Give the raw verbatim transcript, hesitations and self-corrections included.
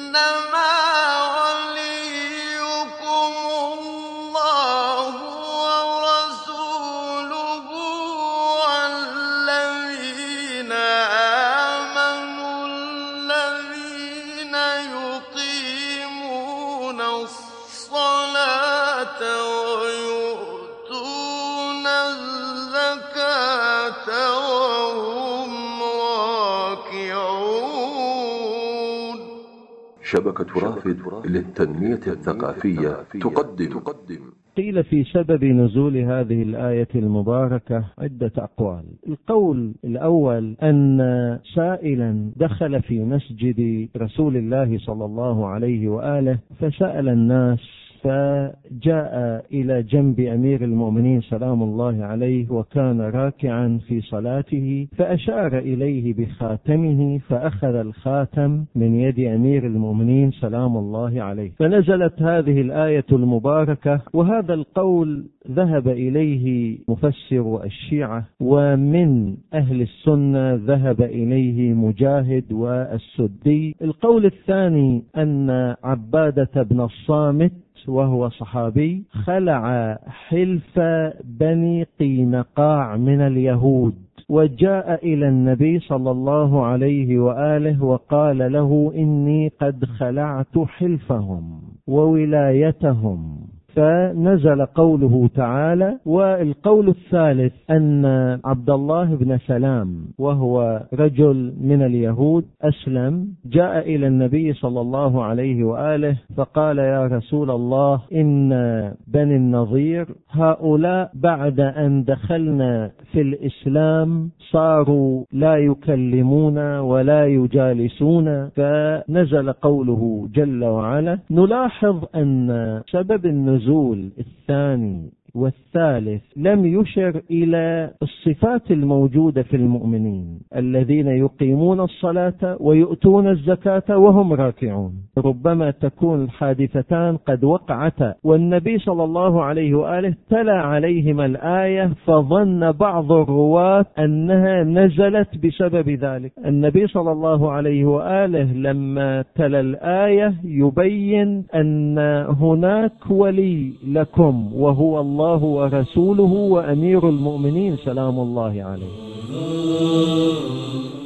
شبكة رافد للتنمية الثقافية تقدم قيل في سبب نزول هذه الآية المباركة عدة أقوال. القول الأول أن سائلا دخل في مسجد رسول الله صلى الله عليه وآله فسأل الناس، فجاء إلى جنب أمير المؤمنين سلام الله عليه وكان راكعا في صلاته، فأشار إليه بخاتمه فأخذ الخاتم من يد أمير المؤمنين سلام الله عليه، فنزلت هذه الآية المباركة. وهذا القول ذهب إليه مفسر الشيعة، ومن أهل السنة ذهب إليه مجاهد والسدي. القول الثاني أن عبادة بن الصامت وهو صحابي خلع حلف بني قينقاع من اليهود وجاء إلى النبي صلى الله عليه وآله وقال له إني قد خلعت حلفهم وولايتهم، فنزل قوله تعالى. والقول الثالث أن عبد الله بن سلام وهو رجل من اليهود أسلم، جاء إلى النبي صلى الله عليه وآله فقال يا رسول الله إن بني النضير هؤلاء بعد أن دخلنا في الإسلام صاروا لا يكلمون ولا يجالسون، فنزل قوله جل وعلا. نلاحظ أن سبب النزول النزول الثاني والثالث لم يشر إلى الصفات الموجودة في المؤمنين الذين يقيمون الصلاة ويؤتون الزكاة وهم راكعون. ربما تكون الحادثتان قد وقعتا والنبي صلى الله عليه وآله تلا عليهم الآية، فظن بعض الرواة أنها نزلت بسبب ذلك. النبي صلى الله عليه وآله لما تلا الآية يبين أن هناك ولي لكم وهو الله الله ورسوله وأمير المؤمنين سلام الله عليه.